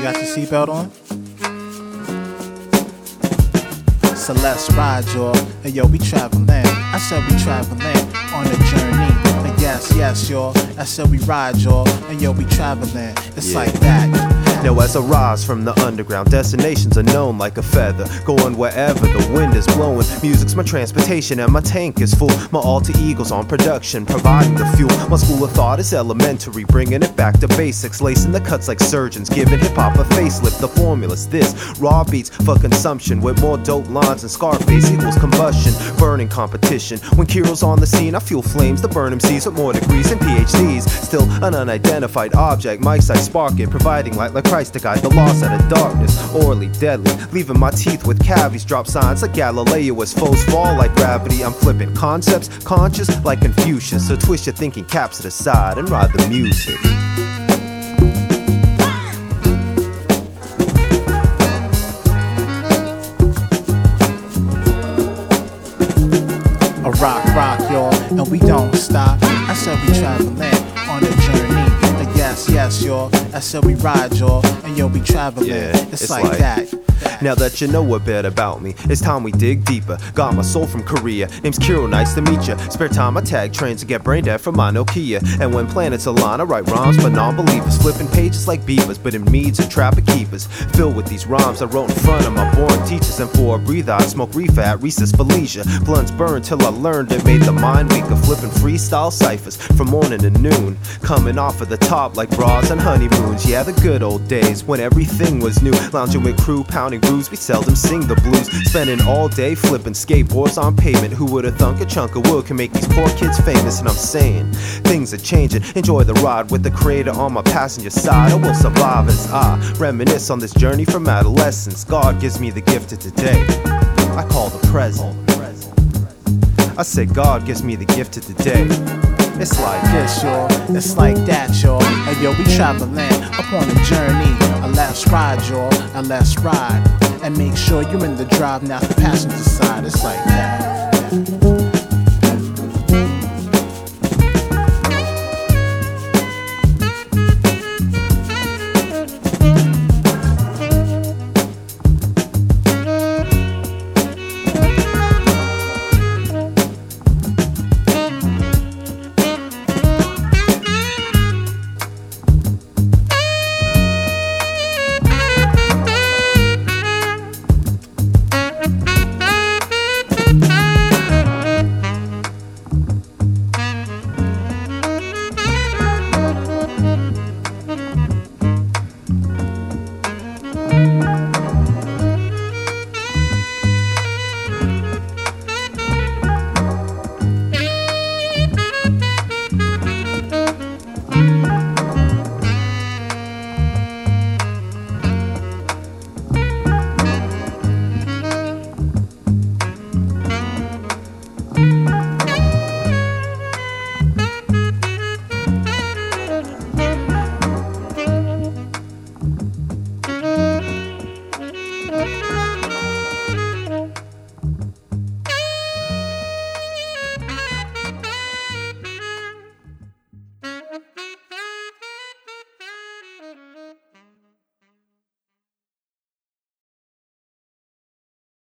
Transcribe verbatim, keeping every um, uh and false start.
got your seatbelt on? So let's ride, y'all. Hey, yo, we traveling. I said we traveling on a journey. And yes, yes, y'all. I said we ride, y'all. And yo, we traveling. It's Yeah. like that. Now as I rise from the underground, destinations are known like a feather, going wherever the wind is blowing. Music's my transportation and my tank is full. My alter ego's on production, providing the fuel. My school of thought is elementary, bringing it back to basics, lacing the cuts like surgeons, giving hip-hop a facelift. The formula's this: raw beats for consumption, with more dope lines than Scarface equals combustion, burning competition. When Kiro's on the scene, I fuel flames to burn M Cs with more degrees and P H Ds. Still an unidentified object, mics I spark it, providing light like Christ to guide the lost out of darkness, orally deadly, leaving my teeth with cavities. Drop signs like Galileo as foes fall like gravity. I'm flipping concepts, conscious like Confucius. So twist your thinking caps to the side and ride the music. A rock, rock, y'all, and we don't stop. I said we traveling on a journey. And yes, yes, y'all. I said we ride, y'all, and yo, we traveling. Yeah, it's, it's like, like- that. Now that you know a bit about me, it's time we dig deeper. Got my soul from Korea, name's Kiro, nice to meet ya. Spare time I tag trains to get brain dead from my Nokia. And when planets align, I write rhymes for non-believers, flipping pages like beavers, but in meads and trapper keepers. Filled with these rhymes I wrote in front of my born teachers. And for a breather I smoke reefer at recess for leisure. Blunts burn till I learned it made the mind weaker, flipping freestyle ciphers from morning to noon. Coming off of the top like bras and honeymoons. Yeah, the good old days when everything was new. Lounging with crew, pounding grooves, we seldom sing the blues. Spending all day flipping skateboards on pavement. Who would've thunk a chunk of wood can make these poor kids famous? And I'm saying, things are changing. Enjoy the ride with the creator on my passenger side. I will survive as I reminisce on this journey from adolescence. God gives me the gift of today, I call the present. I said God gives me the gift of today. It's like This, y'all, it's like that, y'all. And yo, we traveling upon a journey. And let's ride, y'all, and let's ride. And make sure you're in the drive, not the passenger side. It's like that.